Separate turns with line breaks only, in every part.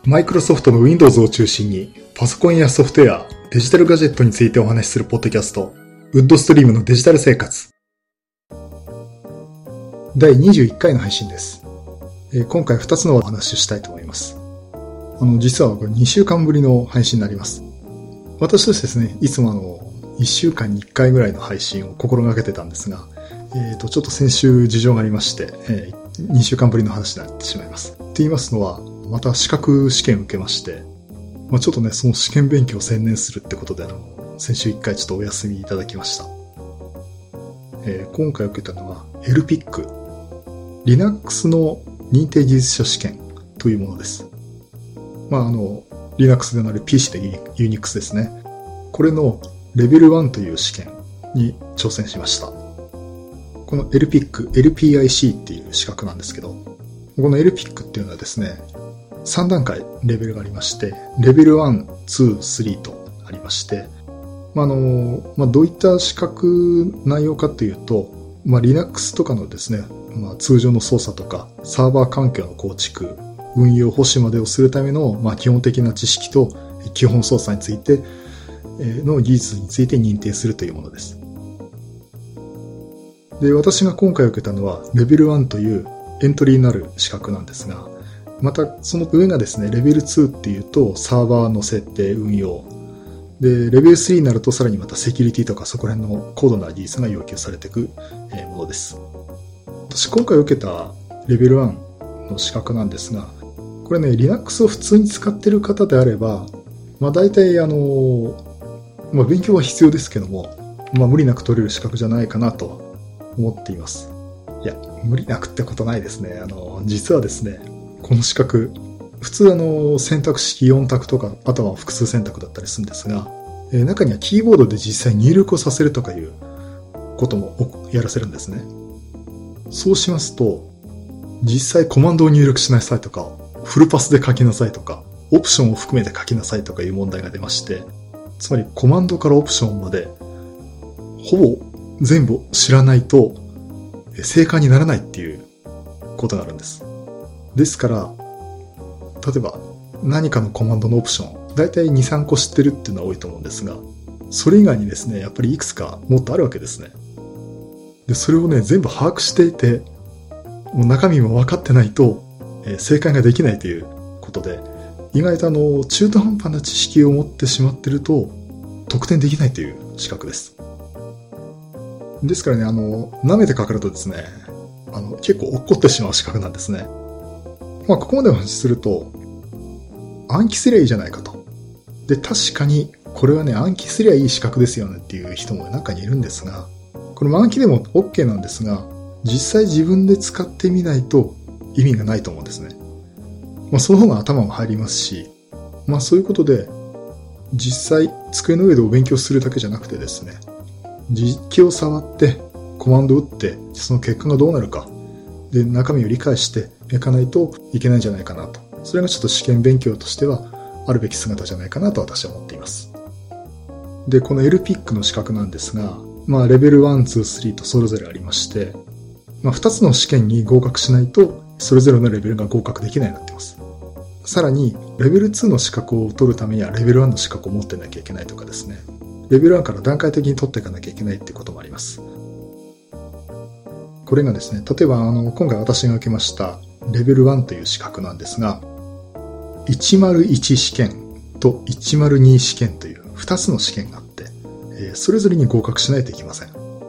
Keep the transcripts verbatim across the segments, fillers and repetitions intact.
マイクロソフトの Windows を中心にパソコンやソフトウェア、デジタルガジェットについてお話しするポッドキャスト、ウッドストリームのデジタル生活。だいにじゅういっかいの配信です。えー、今回ふたつのお話をしたいと思います。あの、実はこれにしゅうかんぶりの配信になります。私としてですね、いつもあの、いっしゅうかんにいっかいぐらいの配信を心がけてたんですが、えっと、ちょっと先週事情がありまして、えー、にしゅうかんぶりの話になってしまいます。って言いますのは、また資格試験を受けまして、まあ、ちょっとね、その試験勉強を専念するってことで、あの、先週いっかいちょっとお休みいただきました。えー、今回受けたのは エルピック、Linux の認定技術者試験というものです。まあ、あの、Linux でなる ピーシー で Unix ですね。これのレベルワンという試験に挑戦しました。この エルピック、エルピーアイシー っていう資格なんですけど、この エルピック っていうのはですね、さんだんかいレベルがありまして、レベルワン、ツー、スリーとありまして、まあ、あの、まあ、どういった資格内容かというと、まあ、Linux とかのですね、まあ、通常の操作とか、サーバー環境の構築、運用保守までをするための、まあ、基本的な知識と基本操作についての技術について認定するというものです。で、私が今回受けたのはレベルワンというエントリーになる資格なんですが、またその上がですね、レベルツーっていうとサーバーの設定、運用。で、レベルスリーになるとさらにまたセキュリティとかそこら辺の高度な技術が要求されていくものです。私今回受けたレベルワンの資格なんですが、これね、Linux を普通に使っている方であれば、まあ大体あの、まあ勉強は必要ですけども、まあ無理なく取れる資格じゃないかなと思っています。いや、無理なくってことないですね。あの、実はですね、この資格、普通あの、選択式よん択とか、あとは複数選択だったりするんですが、えー、中にはキーボードで実際入力をさせるとかいうこともやらせるんですね。そうしますと、実際コマンドを入力しなさいとか、フルパスで書きなさいとか、オプションを含めて書きなさいとかいう問題が出まして、つまりコマンドからオプションまで、ほぼ全部知らないと正解にならないっていうことがあるんです。ですから、例えば何かのコマンドのオプション、だいたいに、さんこ知ってるっていうのは多いと思うんですが、それ以外にですね、やっぱりいくつかもっとあるわけですね。で、それをね、全部把握していて、もう中身も分かってないと、えー、正解ができないということで、意外とあの、中途半端な知識を持ってしまってると、得点できないという資格です。ですからね、あの、舐めてかかるとですね、あの、結構落っこってしまう資格なんですね。まあ、ここまでお話しすると、暗記すりゃいいじゃないかと。で、確かに、これはね、暗記すりゃいい資格ですよねっていう人も中にいるんですが、これも暗記でも OK なんですが、実際自分で使ってみないと意味がないと思うんですね。まあ、その方が頭も入りますし、まあそういうことで、実際机の上でお勉強するだけじゃなくてですね、実機を触ってコマンドを打ってその結果がどうなるかで中身を理解していかないといけないんじゃないかなと。それがちょっと試験勉強としてはあるべき姿じゃないかなと私は思っています。で、この エルピック の資格なんですが、まあレベルワン、ツー、スリーとそれぞれありまして、まあふたつの試験に合格しないとそれぞれのレベルが合格できないようになっています。さらにレベルツーの資格を取るためにはレベルワンの資格を持ってなきゃいけないとかですね、レベルワンから段階的に取っていかなきゃいけないっていうこともあります。これがですね、例えばあの今回私が受けましたレベルワンという資格なんですが、いちまるいち試験といちまるに試験というふたつの試験があって、それぞれに合格しないといけません。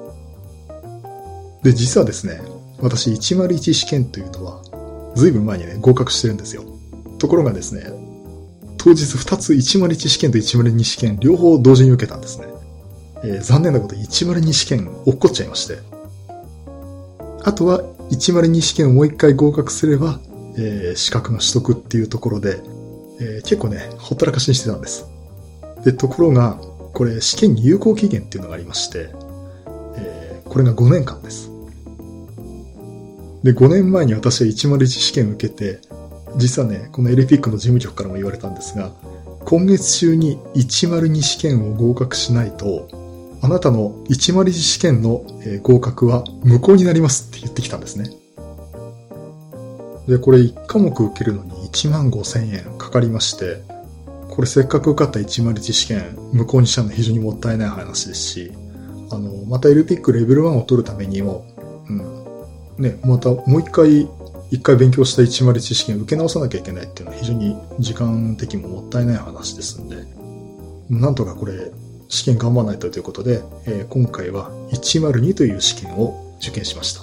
で、実はですね、私いちまるいち試験というのはずいぶん前にね合格してるんですよ。ところがですね、当日ふたついちまるいち試験といちまるに試験両方同時に受けたんですね。えー、残念なこといちまるに試験落っこっちゃいまして、あとはいちまるに試験をもう一回合格すれば、えー、資格の取得っていうところで、えー、結構ねほったらかしにしてたんです。で、ところがこれ試験に有効期限っていうのがありまして、えー、これがごねんかんです。で、ごねんまえに私はいちまるいち試験を受けて、実はね、この エルピック の事務局からも言われたんですが、今月中にいちまるに試験を合格しないと、あなたのいちまるいち試験の合格は無効になりますって言ってきたんですね。で、これいち科目受けるのにいちまんごせんえんかかりまして、これせっかく受かったいちまるいち試験、無効にしたの非常にもったいない話ですし、あの、また エルピック レベルワンを取るためにも、うん、ね、またもう一回、一回勉強したいちまるいち試験を受け直さなきゃいけないっていうのは非常に時間的にももったいない話ですんで、なんとかこれ、試験頑張らないとということで、えー、今回はいちまるにという試験を受験しました。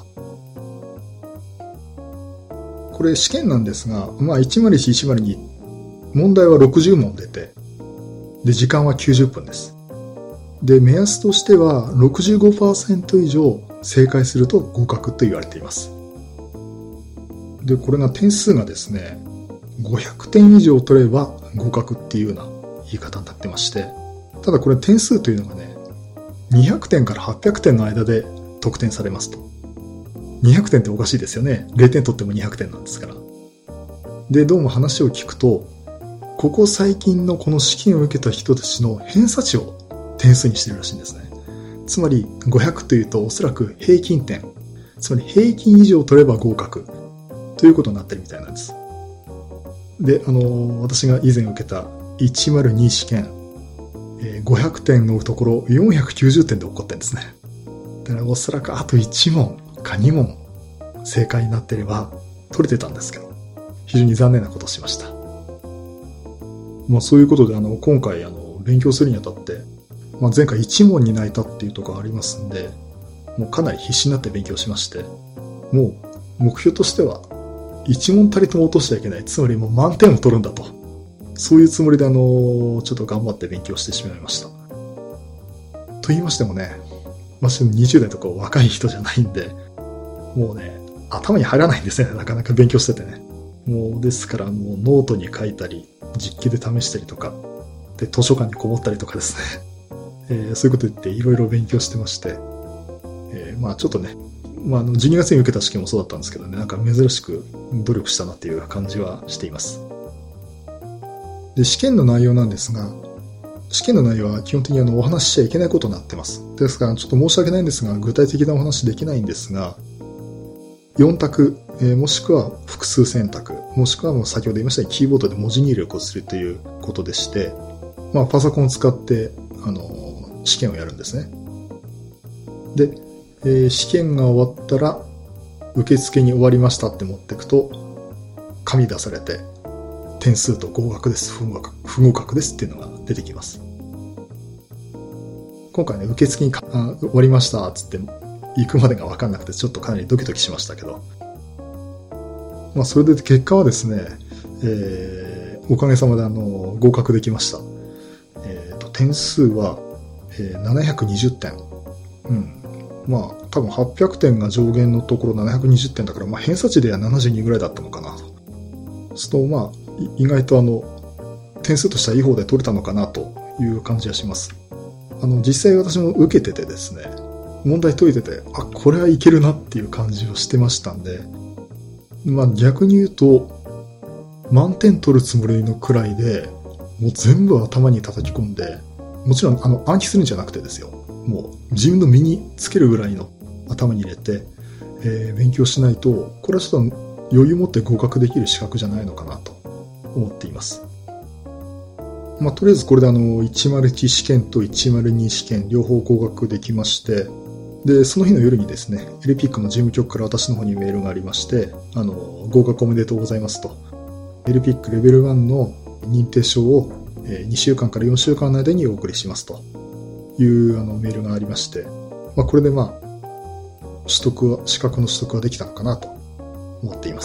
これ試験なんですが、まあいちまるいち、いちまるに、問題はろくじゅうもん出て、で、時間はきゅうじゅっぷんです。で、目安としては ろくじゅうごパーセント 以上正解すると合格と言われています。で、これが点数がですね、ごひゃくてん以上取れば合格っていうような言い方になってまして、ただこれ点数というのがね、にひゃくてんからはっぴゃくてんの間で得点されますと。にひゃくてんっておかしいですよね。れいてん取ってもにひゃくてんなんですから。で、どうも話を聞くと、ここ最近のこの試験を受けた人たちの偏差値を点数にしてるらしいんですね。つまりごひゃくというとおそらく平均点。つまり平均以上取れば合格ということになってるみたいなんです。で、あの、私が以前受けたいちまるに試験、ごひゃくてんのところよんひゃくきゅうじゅってんで起こってるんですね。だからおそらくあといち問かに問正解になってれば取れてたんですけど、非常に残念なことをしました。まあそういうことであの今回あの勉強するにあたって、まあ、前回いち問に泣いたっていうところがありますんで、もうかなり必死になって勉強しまして、もう目標としてはいち問たりとも落としちゃいけない。つまりもう満点を取るんだと。そういうつもりであの、ちょっと頑張って勉強してしまいました。と言いましてもね、私にじゅう代とか若い人じゃないんで、もうね、頭に入らないんですね。なかなか勉強しててね。もうですからもうノートに書いたり、実機で試したりとか、で、図書館にこもったりとかですね。えー、そういうこと言っていろいろ勉強してまして、えー、まあちょっとね、まああのじゅうにがつに受けた試験もそうだったんですけどね、なんか珍しく努力したなっていう感じはしています。で、試験の内容なんですが、試験の内容は基本的にあのお話ししちゃいけないことになってます。ですからちょっと申し訳ないんですが、具体的なお話できないんですが、よん択、えー、もしくは複数選択、もしくはもう先ほど言いましたようにキーボードで文字入力をするということでして、まあパソコンを使ってあのー、試験をやるんですね。で、えー、試験が終わったら受付に終わりましたって持っていくと紙出されて、点数と合格です、不合格、不合格ですっていうのが出てきます。今回ね、受付にあ終わりましたっつって行くまでが分かんなくてちょっとかなりドキドキしましたけど、まあそれで結果はですね、えー、おかげさまであの合格できました。えーと、点数は、えー、ななひゃくにじゅってん。うん。まあ多分はっぴゃくてんが上限のところななひゃくにじゅってんだから、まあ偏差値ではななじゅうにぐらいだったのかなと。そうするとまあ意外とあの点数としてはいい方で取れたのかなという感じがします。あの実際私も受けててですね、問題解いてて、あ、これはいけるなっていう感じをしてましたんで、まあ逆に言うと満点取るつもりのくらいでもう全部頭に叩き込んで、もちろんあの暗記するんじゃなくてですよ、もう自分の身につけるぐらいの頭に入れて、えー、勉強しないと、これはちょっと余裕持って合格できる資格じゃないのかなと思っています。まあ、とりあえずこれであのいちまるいち試験といちまるに試験両方合格できまして、でその日の夜にですね エルピック の事務局から私の方にメールがありまして、あの合格おめでとうございますと、 エルピック レベルワンの認定証をにしゅうかんからよんしゅうかんの間にお送りしますというあのメールがありまして、まあ、これでまあ取得は資格の取得はできたのかなと思っています。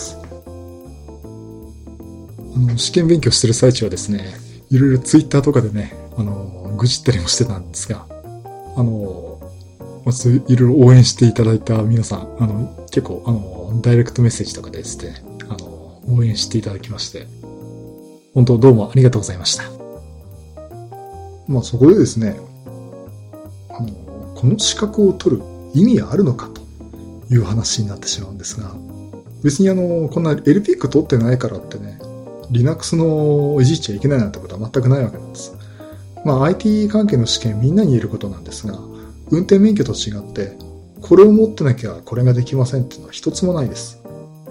あの試験勉強してる最中はですね、いろいろツイッターとかでね、あの愚痴ったりもしてたんですが、あのいろいろ応援していただいた皆さん、あの結構あのダイレクトメッセージとかでですね、あの応援していただきまして、本当どうもありがとうございました。まあそこでですね、あのこの資格を取る意味はあるのかという話になってしまうんですが、別にあのこんな エルピック 取ってないからってね、Linux のいじっちゃいけないなんてことは全くないわけなんです。まあ アイティー 関係の試験みんなに言えることなんですが、運転免許と違ってこれを持ってなきゃこれができませんっていうのは一つもないです。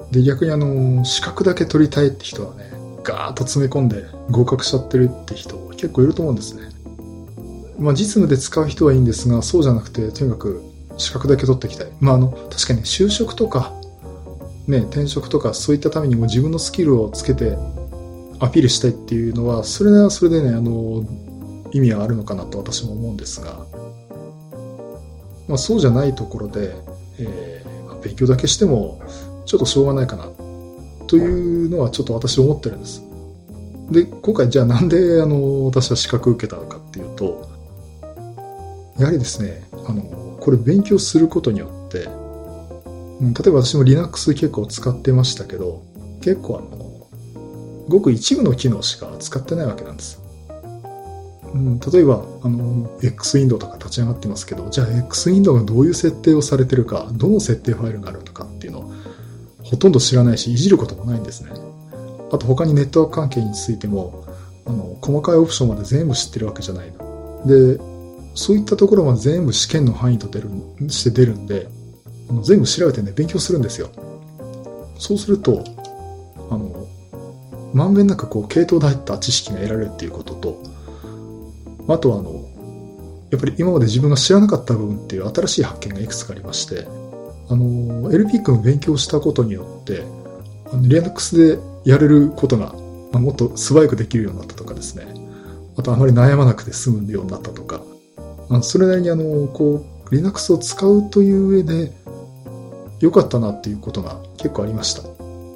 で、逆にあの、資格だけ取りたいって人はね、ガーッと詰め込んで合格しちゃってるって人結構いると思うんですね。まあ実務で使う人はいいんですが、そうじゃなくて、とにかく資格だけ取っていきたい。まああの、確かに就職とか、ね、転職とかそういったためにも自分のスキルをつけてアピールしたいっていうのは、それはそれでね、あの、意味はあるのかなと私も思うんですが、まあそうじゃないところで、えーまあ、勉強だけしてもちょっとしょうがないかなというのはちょっと私思ってるんです。で、今回じゃあなんであの私は資格を受けたのかっていうと、やはりですね、あのこれ勉強することによって、うん、例えば私も Linux 結構使ってましたけど、結構あのごく一部の機能しか使ってないわけなんです。うん、例えばあの X ウィンドウとか立ち上がってますけど、じゃあ X ウィンドウがどういう設定をされてるか、どの設定ファイルがあるのかっていうのをほとんど知らないし、いじることもないんですね。あと他にネットワーク関係についても、あの細かいオプションまで全部知ってるわけじゃないので、そういったところまで全部試験の範囲と出るして出るんで、あの全部調べてね、勉強するんですよ。そうすると、あのまんべんなくこう系統で入った知識が得られるっていうことと、あとはあのやっぱり今まで自分が知らなかった部分っていう新しい発見がいくつかありまして、あの エルピー 君を勉強したことによってあの Linux でやれることが、まあ、もっと素早くできるようになったとかですね、あとあまり悩まなくて済むようになったとか、あのそれなりにあのこう Linux を使うという上で良かったなっていうことが結構ありました。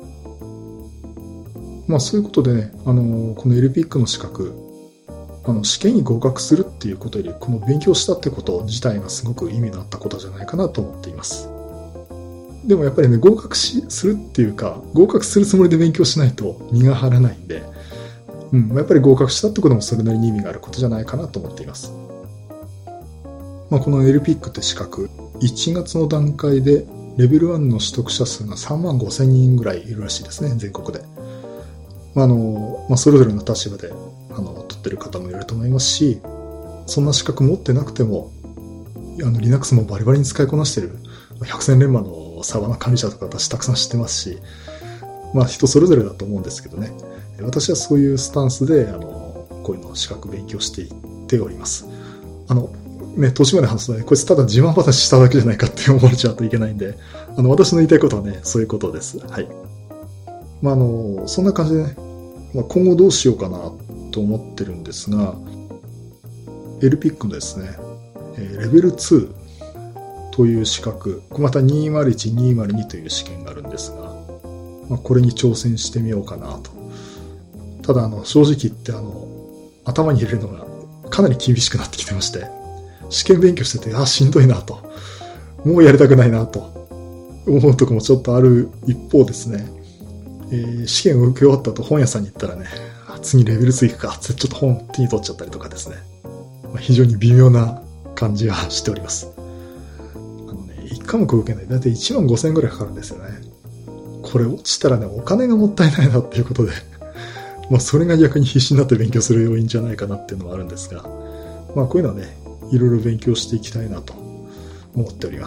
まあそういうことでね、あのこの エルピー 君の資格、あの試験に合格するっていうことより、この勉強したってこと自体がすごく意味のあったことじゃないかなと思っています。でもやっぱりね、合格しするっていうか、合格するつもりで勉強しないと身が張らないんで、うん、やっぱり合格したってこともそれなりに意味があることじゃないかなと思っています。まあ、この エルピー って資格、いちがつの段階でレベルワンの取得者数がさんまんごせんにんぐらいいるらしいですね、全国で。まああのまあ、それぞれの立場であの取ってる方もいると思いますし、そんな資格持ってなくてもあの Linux もバリバリに使いこなしてる百戦錬磨のサーバーの管理者とか私たくさん知ってますし、まあ人それぞれだと思うんですけどね、私はそういうスタンスであのこういうのを資格勉強していっております。あのね、途中まで話すとね、こいつただ自慢話しただけじゃないかって思われちゃうといけないんで、あの私の言いたいことはね、そういうことです。はい。まああのそんな感じでね、まあ、今後どうしようかなと思ってるんですが、エルピー のですね、レベルツーという資格、またにまるいち、にまるにという試験があるんですが、まあ、これに挑戦してみようかなと。ただあの正直言ってあの頭に入れるのがかなり厳しくなってきてまして、試験勉強してて、あ、しんどいなと、もうやりたくないなと思うとこもちょっとある一方ですね、えー、試験を受け終わった後本屋さんに行ったらね、次レベルツー行くかってちょっと本手に取っちゃったりとかですね、まあ、非常に微妙な感じがしております。あのね、いち科目受けないだいたいいちまんごせんえんぐらいかかるんですよね。これ落ちたらね、お金がもったいないなっていうことでまあそれが逆に必死になって勉強する要因じゃないかなっていうのはあるんですが、まあこういうのはね、いろいろ勉強していきたいなと思っております。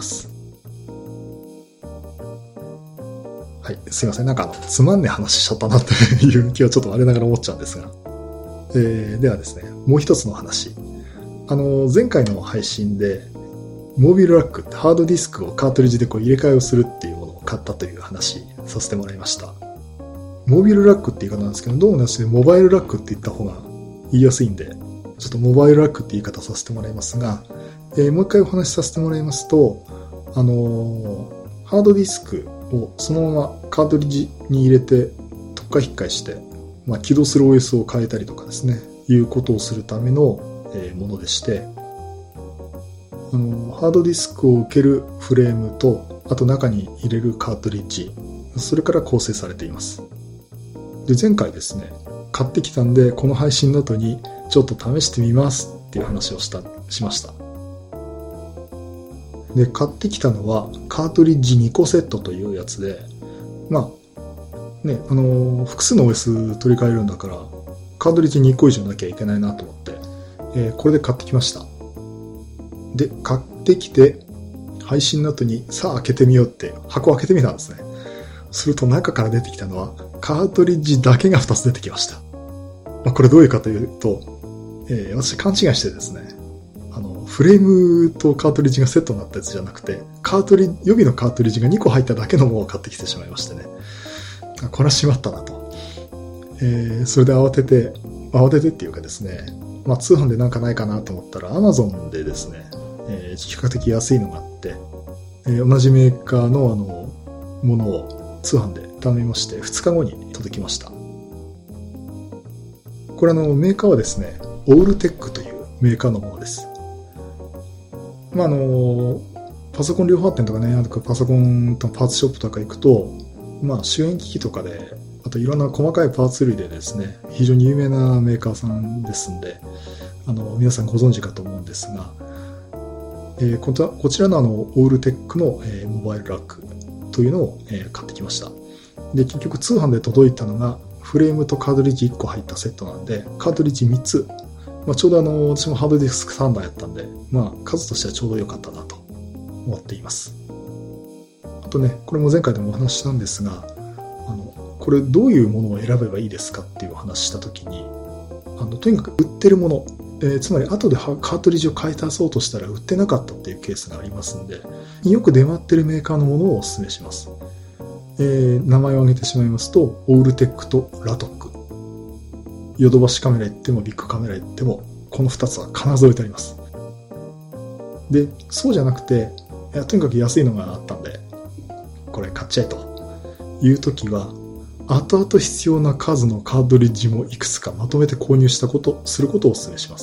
はい、すいません。なんかあのつまんねえ話しちゃったなっていう気はちょっと我ながら思っちゃうんですが、えー、ではですね、もう一つの話。あの前回の配信でモービルラックってハードディスクをカートリッジでこう入れ替えをするっていうものを買ったという話させてもらいました。モービルラックって言い方なんですけど、どうもですね、モバイルラックって言った方が言いやすいんで、ちょっとモバイルラックって言い方させてもらいますが、えー、もう一回お話しさせてもらいますと、あのー、ハードディスクをそのままカートリッジに入れて特化引っ換えして、まあ、起動する オーエス を変えたりとかですね、いうことをするための、えー、ものでして、あのー、ハードディスクを受けるフレームと、あと中に入れるカートリッジ、それから構成されています。で、前回ですね、買ってきたんで、この配信の後にちょっと試してみますっていう話をしたしました。で、買ってきたのはカートリッジにこセットというやつで、まあね、あのー、複数の オーエス 取り替えるんだからカートリッジにこ以上なきゃいけないなと思って、えー、これで買ってきました。で、買ってきて配信の後にさあ開けてみようって箱を開けてみたんですね。 すると中から出てきたのはカートリッジだけがふたつ出てきました。まあ、これどういうかというと、えー、私勘違いしてですね、あの、フレームとカートリッジがセットになったやつじゃなくて、カートリッジ、予備のカートリッジがにこ入っただけのものを買ってきてしまいましてね。これはしまったなと。えー、それで慌てて、慌ててっていうかですね、まあ通販でなんかないかなと思ったら Amazon でですね、えー、比較的安いのがあって、えー、同じメーカーのあの、ものを通販で頼みまして、ふつかごに届きました。これあの、メーカーはですね、オールテックというメーカーのものです。まああの、パソコン量販店とかね、パソコンとパーツショップとか行くと、まあ周辺機器とかで、あといろんな細かいパーツ類でですね、非常に有名なメーカーさんですんで、あの、皆さんご存知かと思うんですが、えー、こちら、こちらのあの、オールテックの、えー、モバイルラックというのを、えー、買ってきました。で、結局通販で届いたのが、フレームとカートリッジいっこ入ったセットなんで、カートリッジみっつ、まあ、ちょうどあの、私もハードディスクさんだいやったんで、まあ、数としてはちょうど良かったなと思っています。あとね、これも前回でもお話ししたんですが、あの、これどういうものを選べばいいですかっていうお話したときに、あの、とにかく売ってるもの、えー、つまり後でカートリッジを買い足そうとしたら売ってなかったっていうケースがありますんで、よく出回ってるメーカーのものをお勧めします。えー、名前を挙げてしまいますと、オールテックとラトック。ヨドバシカメラ行ってもビッグカメラ行っても、このふたつは必ず置いてあります。で、そうじゃなくて、いやとにかく安いのがあったんで、これ買っちゃえというときは、後々必要な数のカートリッジもいくつかまとめて購入したこと、することをお勧めします。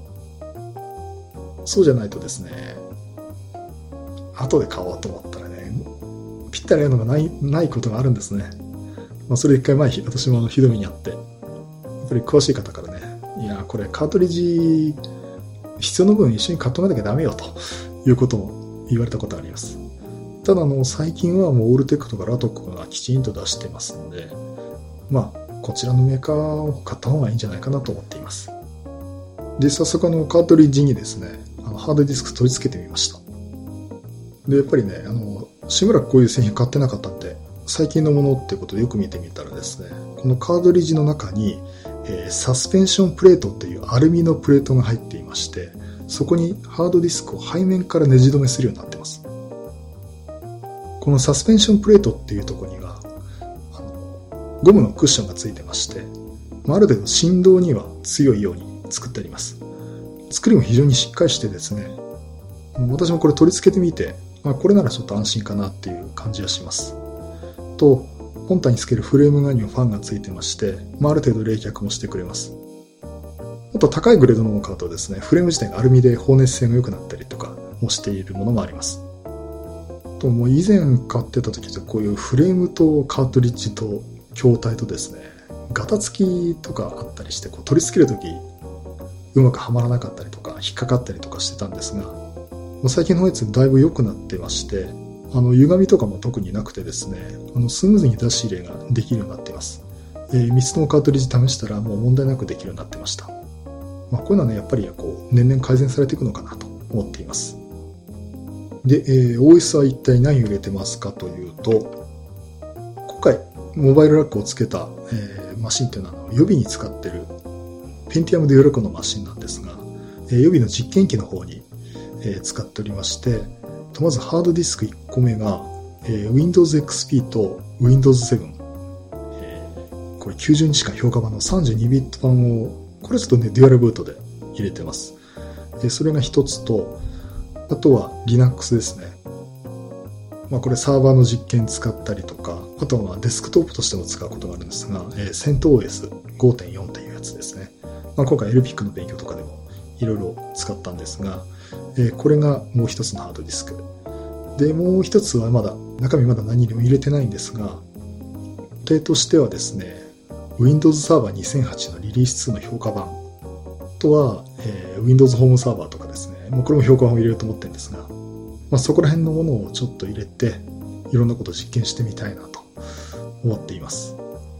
そうじゃないとですね、後で買おうと思ったらね、ぴったり合うのがない、ないことがあるんですね。まあ、それ一回前、私もあのひどい目にあって、やっぱり詳しい方からね、いや、これカートリッジ必要な分一緒に買っとかなきゃダメよということを言われたことがあります。ただあの最近はもうオールテックとかラトックがきちんと出してますんで、まあこちらのメーカーを買った方がいいんじゃないかなと思っています。で、早速あのカートリッジにですね、あのハードディスク取り付けてみました。で、やっぱりね、あのしばらくこういう製品買ってなかったんで、最近のものってことをよく見てみたらですね、このカートリッジの中に、えー、サスペンションプレートっていうアルミのプレートが入っていまして、そこにハードディスクを背面からネジ止めするようになってます。このサスペンションプレートっていうところにはあのゴムのクッションがついてまして、ある程度振動には強いように作ってあります。作りも非常にしっかりしてですね、私もこれ取り付けてみて、まあ、これならちょっと安心かなっていう感じがします。と、本体につけるフレーム側にはファンがついてまして、まあ、ある程度冷却もしてくれます。あと高いグレードのものを買うとですね、フレーム自体がアルミで放熱性が良くなったりとかもしているものもあります。ともう以前買ってた時とこういうフレームとカートリッジと筐体とですね、ガタつきとかあったりして、こう取り付ける時うまくはまらなかったりとか引っかかったりとかしてたんですが、最近のやつだいぶ良くなってまして、あの歪みとかも特になくてですね、あのスムーズに出し入れができるようになっています。えー、みっつのカートリッジ試したらもう問題なくできるようになってました。まあ、こういうのはね、やっぱりこう年々改善されていくのかなと思っています。で、えー、オーエス は一体何を入れてますかというと、今回モバイルラックをつけた、えー、マシンというのは予備に使っているペンティアムデュアルコのマシンなんですが、えー、予備の実験機の方に、えー、使っておりまして、まずハードディスクいっこめが、えー、Windows エックスピー と ウィンドウズセブン、えー、これきゅうじゅうにちかん評価版のさんじゅうにビット版を、これちょっとねデュアルブートで入れてます。でそれが一つと、あとは Linux ですね。まあ、これサーバーの実験使ったりとか、あとはまあデスクトップとしても使うことがあるんですが、えー、セント オーエスごてんよん というやつですね。まあ、今回 エルピック の勉強とかでもいろいろ使ったんですが、えー、これがもう一つのハードディスク。で、もう一つはまだ、中身まだ何にも入れてないんですが、例としてはですね、Windows サーバーにせんはちのリリースツーの評価版。あとは、えー、Windows ホームサーバーとかですね、もうこれも評価版を入れようと思ってるんですが、まあ、そこら辺のものをちょっと入れて、いろんなことを実験してみたいなと思っています。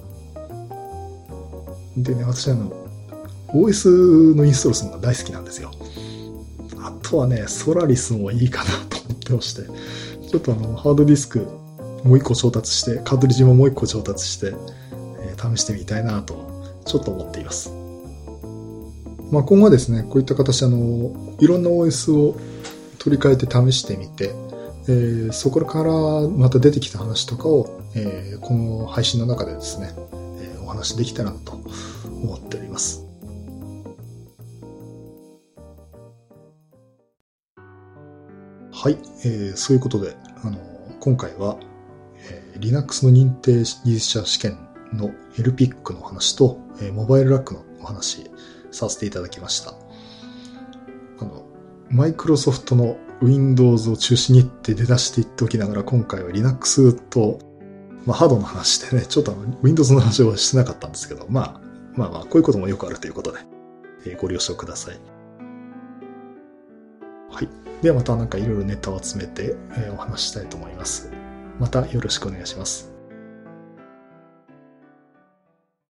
でね、私はあの、オーエス のインストールするのが大好きなんですよ。あとはね、ソラリスもいいかなと思ってまして、ちょっとあの、ハードディスク、 もう一個調達して、カートリッジももう一個調達して、えー、試してみたいなと、ちょっと思っています。まあ、今後はですね、こういった形、あの、いろんな オーエス を取り替えて試してみて、えー、そこからまた出てきた話とかを、えー、この配信の中でですね、えー、お話できたらなと思っております。はい、えー、そういうことで、あの、今回は、えー、Linux の認定技術者試験の エルピック の話と、えー、モバイルラックのお話させていただきました。あの、マイクロソフトの Windows を中心にって出だしていっておきながら、今回は Linux と、まあ、ハードの話でね、ちょっとあの Windows の話をしてなかったんですけど、まあ、まあまあ、こういうこともよくあるということで、えー、ご了承ください。はい。ではまたなんかいろいろネタを集めて、えー、お話したいと思います。またよろしくお願いします。